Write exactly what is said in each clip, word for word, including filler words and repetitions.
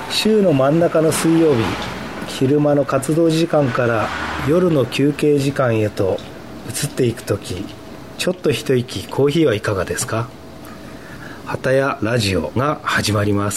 週の真ん中の水曜日、昼間の活動時間から夜の休憩時間へと移っていくとき、ちょっと一息コーヒーはいかがですか。畑屋ラジオが始まります。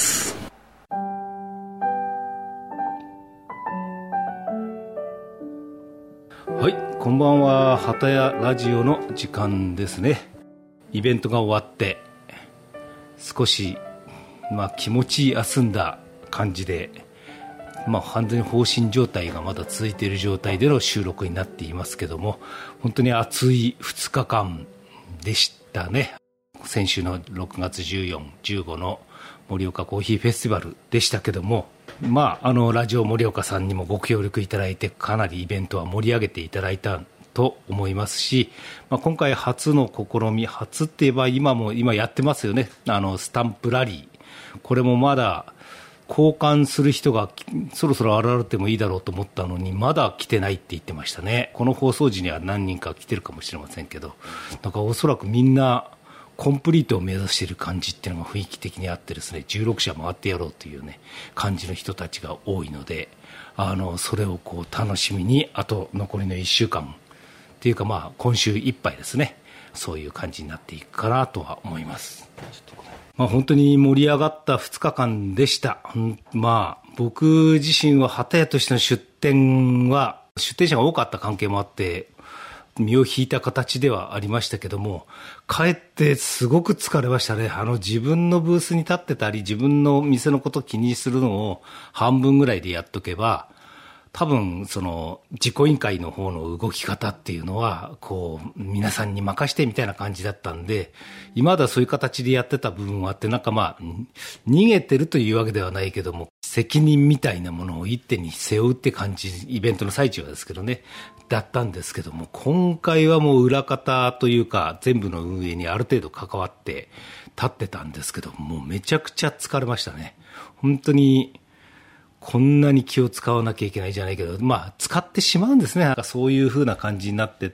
はい、こんばんは。畑屋ラジオの時間ですね。イベントが終わって少し、まあ、気持ち休んだ感じで、まあ、完全に放心状態がまだ続いている状態での収録になっていますけども、本当に暑いふつかかんでしたね。先週のろくがつじゅうよっか、じゅうごの盛岡コーヒーフェスティバルでしたけども、まあ、あのラジオ盛岡さんにもご協力いただいて、かなりイベントは盛り上げていただいたと思いますし、まあ、今回初の試み、初って言えば今も今やってますよね、あのスタンプラリー。これもまだ交換する人がそろそろ現れてもいいだろうと思ったのに、まだ来てないって言ってましたね。この放送時には何人か来てるかもしれませんけど、だからおそらくみんなコンプリートを目指している感じっていうのが雰囲気的にあってですね、じゅうろくしゃ回ってやろうというね感じの人たちが多いので、あのそれをこう楽しみに、あと残りのいっしゅうかんっていうか、まあ今週いっぱいですね、そういう感じになっていくかなとは思います。まあ、本当に盛り上がったふつかかんでした。まあ、僕自身は畑屋としての出店は出店者が多かった関係もあって身を引いた形ではありましたけども、かえってすごく疲れましたね。あの自分のブースに立ってたり、自分の店のことを気にするのを半分ぐらいでやっとけば、多分その実行委員会の方の動き方っていうのはこう皆さんに任してみたいな感じだったんで、今まではそういう形でやってた部分はあって、なんかまあ逃げてるというわけではないけども、責任みたいなものを一手に背負うって感じ、イベントの最中はですけどね、だったんですけども、今回はもう裏方というか全部の運営にある程度関わって立ってたんですけど、もうめちゃくちゃ疲れましたね。本当にこんなに気を使わなきゃいけないじゃないけど、まあ使ってしまうんですね。なんかそういう風な感じになってって、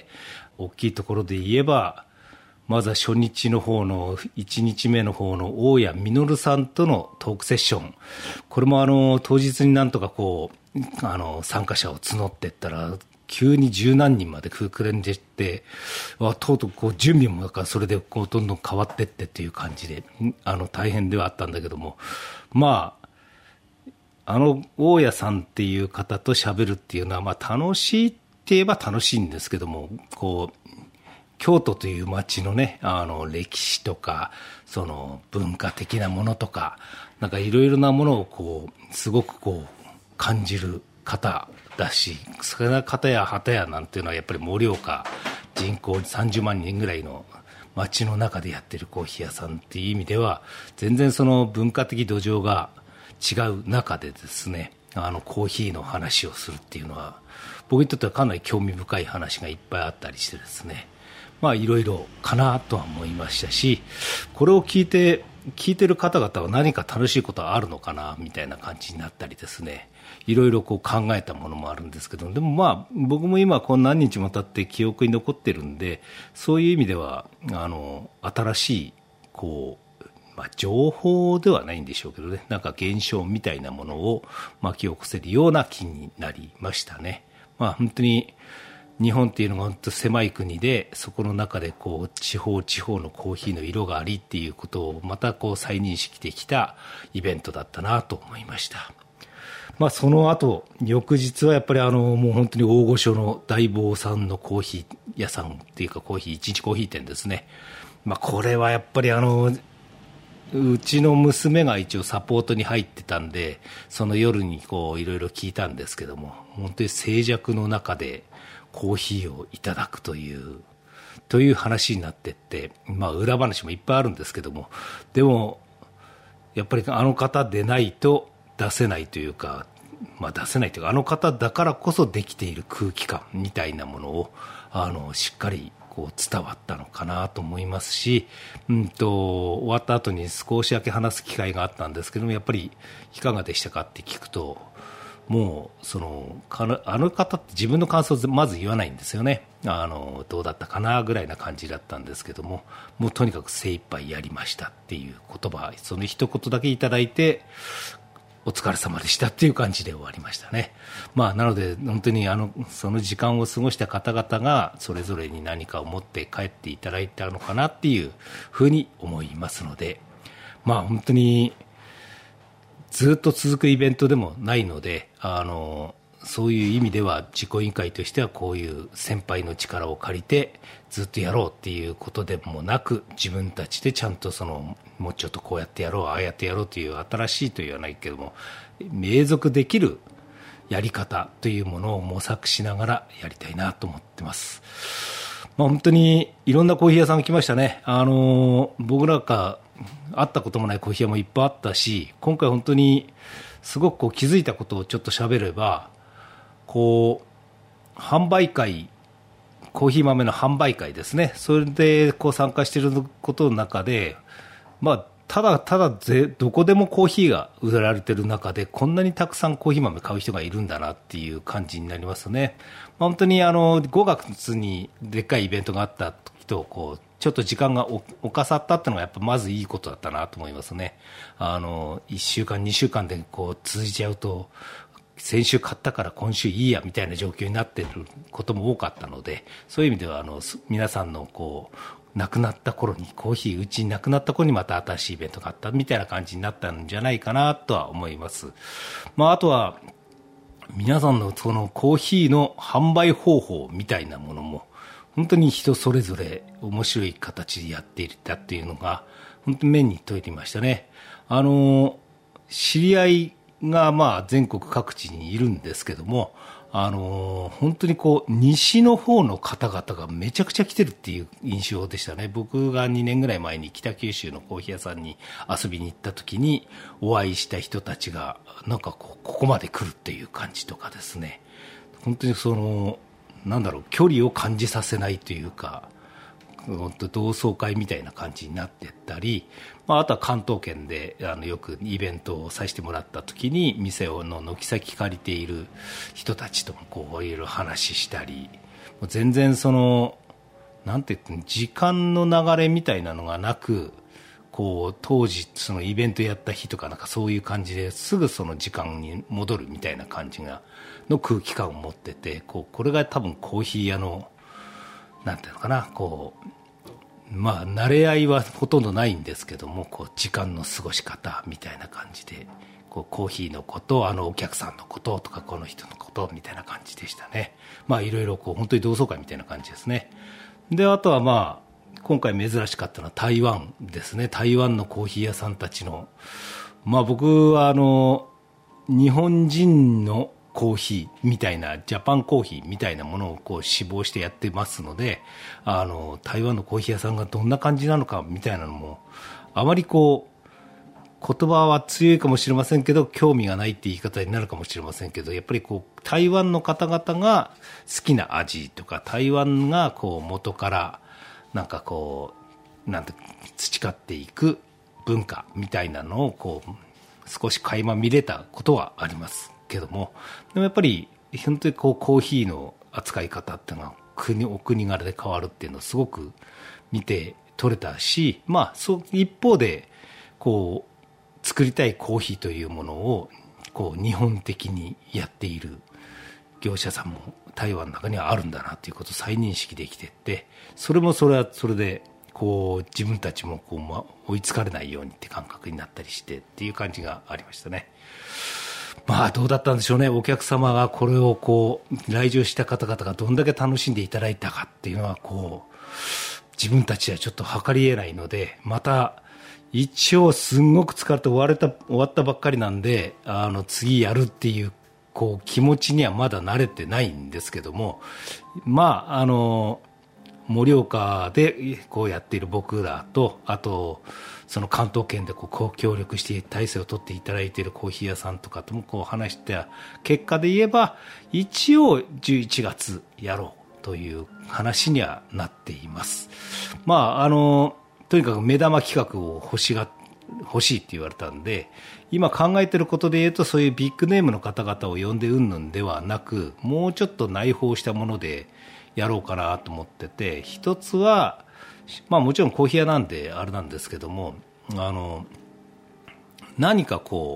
大きいところで言えば、まずは初日の方のいちにちめの方の大谷実さんとのトークセッション、これもあの当日になんとかこうあの参加者を募っていったら、急に十何人まで膨れんでいって、とうとうこう準備もだからそれでこうどんどん変わっていってっていう感じで、あの大変ではあったんだけども、まああの大谷さんっていう方と喋るっていうのは、まあ楽しいって言えば楽しいんですけども、こう京都という街のね、あの歴史とかその文化的なものとか、なんかいろいろなものをこうすごくこう感じる方だし、それな方や畑屋なんていうのはやっぱり盛岡人口さんじゅうまんにんぐらいの街の中でやってるコーヒー屋さんっていう意味では、全然その文化的土壌が違う中でですね、あのコーヒーの話をするっていうのは僕にとってはかなり興味深い話がいっぱいあったりしてですね、まあいろいろかなとは思いましたし、これを聞いて聞いてる方々は何か楽しいことはあるのかなみたいな感じになったりですね、いろいろこう考えたものもあるんですけど、でもまあ僕も今こう何日も経って記憶に残ってるんで、そういう意味ではあの新しいこうまあ、情報ではないんでしょうけどね、なんか現象みたいなものを巻き起こせるような気になりましたね。まあ本当に日本っていうのが本当狭い国で、そこの中でこう地方地方のコーヒーの色がありっていうことをまたこう再認識できたイベントだったなと思いました。まあその後翌日はやっぱりあのもう本当に大御所の大坊さんのコーヒー屋さんっていうかコーヒー一日コーヒー店ですね。まあこれはやっぱりあのうちの娘が一応サポートに入ってたんで、その夜にこういろいろ聞いたんですけども、本当に静寂の中でコーヒーをいただくというという話になってって、まあ裏話もいっぱいあるんですけども、でもやっぱりあの方でないと出せないというか、まあ出せないというか、あの方だからこそできている空気感みたいなものをあのしっかりこう伝わったのかなと思いますし、うんと終わった後に少しだけ話す機会があったんですけども、やっぱりいかがでしたかって聞くと、もうそのあの方って自分の感想をまず言わないんですよね。あのどうだったかなぐらいな感じだったんですけども、もうとにかく精一杯やりましたっていう言葉、その一言だけいただいて、 お疲れ様でしたっていう感じで終わりましたね。まあなので本当にあのその時間を過ごした方々がそれぞれに何かを持って帰っていただいたのかなっていうふうに思いますので、まあ本当にずっと続くイベントでもないので、あのそういう意味では実行委員会としてはこういう先輩の力を借りてずっとやろうっていうことでもなく、自分たちでちゃんとそのもうちょっとこうやってやろう、ああやってやろうという新しいと言わないけども継続できるやり方というものを模索しながらやりたいなと思ってます。まあ、本当にいろんなコーヒー屋さんが来ましたね。あの僕らが会ったこともないコーヒー屋もいっぱいあったし、今回本当にすごくこう気づいたことをちょっと喋れば、こう販売会、コーヒー豆の販売会ですね、それでこう参加していることの中で、まあ、ただただぜどこでもコーヒーが売られている中でこんなにたくさんコーヒー豆買う人がいるんだなっていう感じになりますね。まあ、本当にあのごがつにでっかいイベントがあった時とこうちょっと時間がおかさったっていうのがやっぱまずいいことだったなと思いますね。あのいっしゅうかんにしゅうかんでこう続いちゃうと、先週買ったから今週いいやみたいな状況になっていることも多かったので、そういう意味ではあの皆さんのこう亡くなった頃に、コーヒーうちに亡くなった頃にまた新しいイベントがあったみたいな感じになったんじゃないかなとは思います。まあ、あとは皆さんのそのコーヒーの販売方法みたいなものも本当に人それぞれ面白い形でやっていたっていうのが本当に目に問えていましたね。あの知り合いがまあ全国各地にいるんですけども、あのー、本当にこう西の方の方々がめちゃくちゃ来てるっていう印象でしたね。僕がにねんぐらい前に北九州のコーヒー屋さんに遊びに行った時にお会いした人たちがなんかこうここまで来るっていう感じとかですね、本当にそのなんだろう、距離を感じさせないというか、同窓会みたいな感じになっていったり、まあ、あとは関東圏であのよくイベントをさせてもらった時に店をの軒先借りている人たちともこういろいろ話したり、もう全然そのなんて言って時間の流れみたいなのがなく、こう当時そのイベントやった日とかなんかそういう感じですぐその時間に戻るみたいな感じがの空気感を持ってて、こうこれが多分コーヒー屋のなんていうのかな、こうまあ慣れ合いはほとんどないんですけども、こう時間の過ごし方みたいな感じで、こうコーヒーのこと、あのお客さんのこととかこの人のことみたいな感じでしたね。まあいろいろこう本当に同窓会みたいな感じですね。であとはまあ今回珍しかったのは台湾ですね。台湾のコーヒー屋さんたちの、まあ僕はあの日本人のコーヒーみたいな、ジャパンコーヒーみたいなものをこう志望してやってますので、あの台湾のコーヒー屋さんがどんな感じなのかみたいなのもあまりこう言葉は強いかもしれませんけど興味がないって言い方になるかもしれませんけど、やっぱりこう台湾の方々が好きな味とか、台湾がこう元からなんかこうなんて培っていく文化みたいなのをこう少し垣間見れたことはありますけども、でもやっぱり本当にこうコーヒーの扱い方っていうのは国お国柄で変わるっていうのをすごく見て取れたし、まあそう一方でこう作りたいコーヒーというものをこう日本的にやっている業者さんも台湾の中にはあるんだなということを再認識できていって、それもそれはそれでこう自分たちもこう、ま、追いつかれないようにって感覚になったりしてっていう感じがありましたね。まあどうだったんでしょうね。お客様がこれをこう来場した方々がどんだけ楽しんでいただいたかっていうのはこう自分たちはちょっと測り得ないので、また一応すんごく疲れて終われた終わったばっかりなんで、あの次やるっていうこう気持ちにはまだ慣れてないんですけども、まああの盛岡でこうやっている僕らと、あとその関東圏でこうこう協力して体制を取っていただいているコーヒー屋さんとかともこう話した結果で言えば、一応じゅういちがつやろうという話にはなっています。まああのとにかく目玉企画を欲しが欲しいって言われたんで、今考えていることで言うとそういうビッグネームの方々を呼んでうんぬんではなく、もうちょっと内包したものでやろうかなと思ってて、一つは、まあ、もちろんコーヒー屋なんであれなんですけども、あの何かこう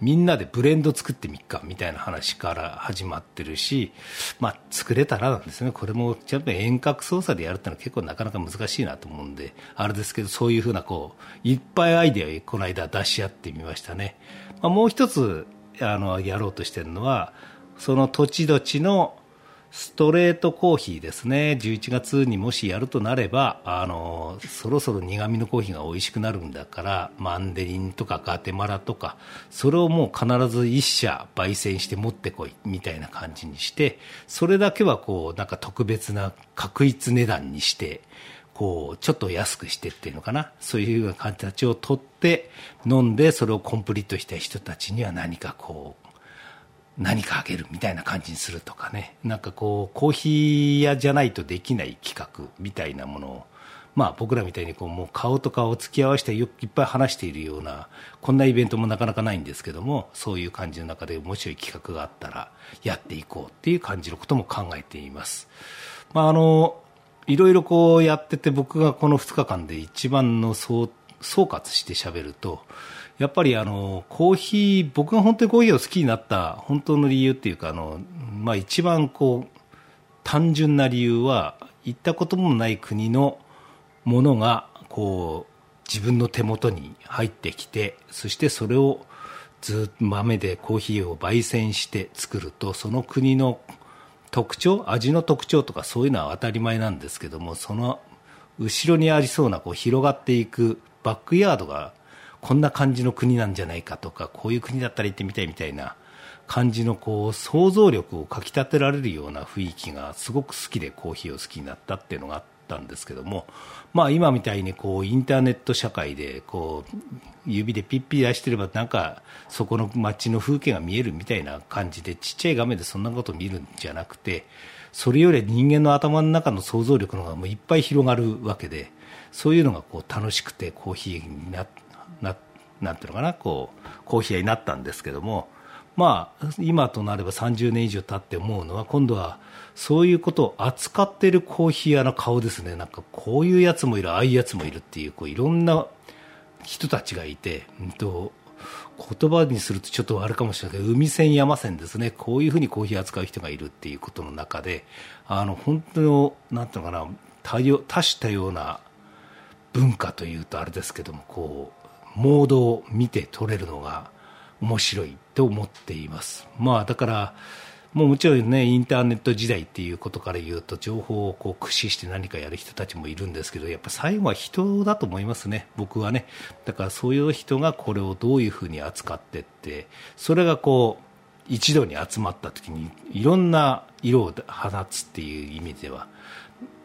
みんなでブレンド作ってみっかみたいな話から始まってるし、まあ、作れたらなんですね。これもちゃんと遠隔操作でやるってのは結構なかなか難しいなと思うんであれですけど、そういうふうなこういっぱいアイデアをこの間出し合ってみましたね。まあ、もう一つあのやろうとしてるのは、その土地土地のストレートコーヒーですね。じゅういちがつにもしやるとなれば、あのそろそろ苦味のコーヒーが美味しくなるんだから、マンデリンとかガテマラとか、それをもう必ず一社焙煎して持ってこいみたいな感じにして、それだけはこうなんか特別な確一値段にして、こうちょっと安くしてっていうのかな、そういうような形を取って飲んで、それをコンプリートした人たちには何かこう何かあげるみたいな感じにするとかね、なんかこうコーヒー屋じゃないとできない企画みたいなものを、まあ僕らみたいにこうもう顔と顔を突き合わせてよくいっぱい話しているようなこんなイベントもなかなかないんですけども、そういう感じの中で面白い企画があったらやっていこうっていう感じのことも考えています。まああのいろいろこうやってて、僕がこのふつかかんで一番の総総括して喋ると、やっぱりあのコーヒー、僕が本当にコーヒーを好きになった本当の理由っていうか、あの、まあ、一番こう単純な理由は、行ったこともない国のものがこう自分の手元に入ってきて、そしてそれをずっと豆でコーヒーを焙煎して作ると、その国の特徴、味の特徴とかそういうのは当たり前なんですけども、その後ろにありそうなこう広がっていくバックヤードがこんな感じの国なんじゃないかとか、こういう国だったら行ってみたいみたいな感じのこう想像力をかき立てられるような雰囲気がすごく好きで、コーヒーを好きになったっていうのがあったんですけども、まあ今みたいにこうインターネット社会でこう指でピッピ出してればなんかそこの街の風景が見えるみたいな感じで、ちっちゃい画面でそんなことを見るんじゃなくて、それより人間の頭の中の想像力の方がもういっぱい広がるわけで、そういうのがこう楽しくてコーヒーになななんていうのかな、こうコーヒー屋になったんですけども、まあ今となればさんじゅうねん以上経って思うのは、今度はそういうことを扱っているコーヒー屋の顔ですね。なんかこういうやつもいる、ああいうやつもいるっていう、こういろんな人たちがいて、うんと言葉にするとちょっとあれかもしれないけど、海線山線ですね。こういうふうにコーヒー扱う人がいるっていうことの中で、あの本当のなんていうのかな、多様多種多様な文化というとあれですけども、こうモードを見て取れるのが面白いと思っています。まあだからもうもちろんね、インターネット時代っていうことから言うと、情報をこう駆使して何かやる人たちもいるんですけど、やっぱ最後は人だと思いますね、僕はね。だからそういう人がこれをどういうふうに扱っていって、それがこう一度に集まった時にいろんな色を放つっていう意味では、うん、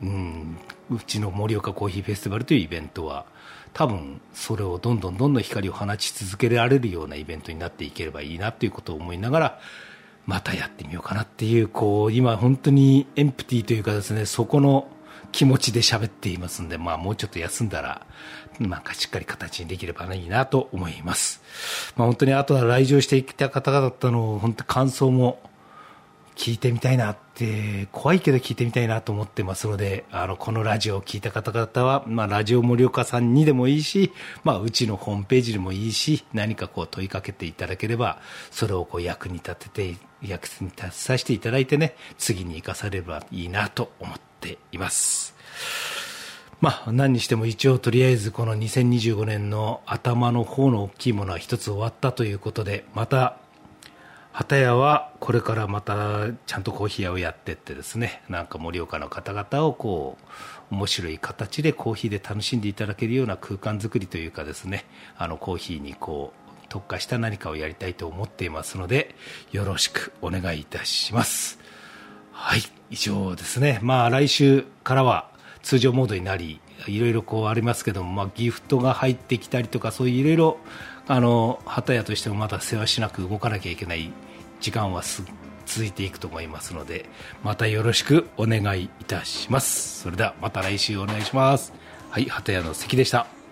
うちの盛岡コーヒーフェスティバルというイベントは多分それをどんどんどんどん光を放ち続けられるようなイベントになっていければいいなということを思いながら、またやってみようかなっていう、こう今本当にエンプティーというかですね、そこの気持ちで喋っていますんで、まあもうちょっと休んだらなんかしっかり形にできればいいなと思います。まあ本当にあとは来場してきた方々の本当感想も聞いてみたいなって、怖いけど聞いてみたいなと思ってますので、あのこのラジオを聞いた方々は、まあ、ラジオ盛岡さんにでもいいし、まあ、うちのホームページでもいいし、何かこう問いかけていただければ、それをこう役に立てて役に立たさせていただいてね、次に生かされればいいなと思っています。まあ、何にしても一応とりあえずこのにせんにじゅうごねんの頭の方の大きいものは一つ終わったということで、また畑屋はこれからまたちゃんとコーヒー屋をやっていってですね、なんか盛岡の方々をこう面白い形でコーヒーで楽しんでいただけるような空間作りというかですね、あのコーヒーにこう特化した何かをやりたいと思っていますので、よろしくお願いいたします。はい、以上ですね。まあ来週からは通常モードになり、いろいろこうありますけども、まあ、ギフトが入ってきたりとか、そういういろいろあの畑屋としてもまだ世話しなく動かなきゃいけない時間はす続いていくと思いますので、またよろしくお願いいたします。それではまた来週お願いします。はい、畑屋の関でした。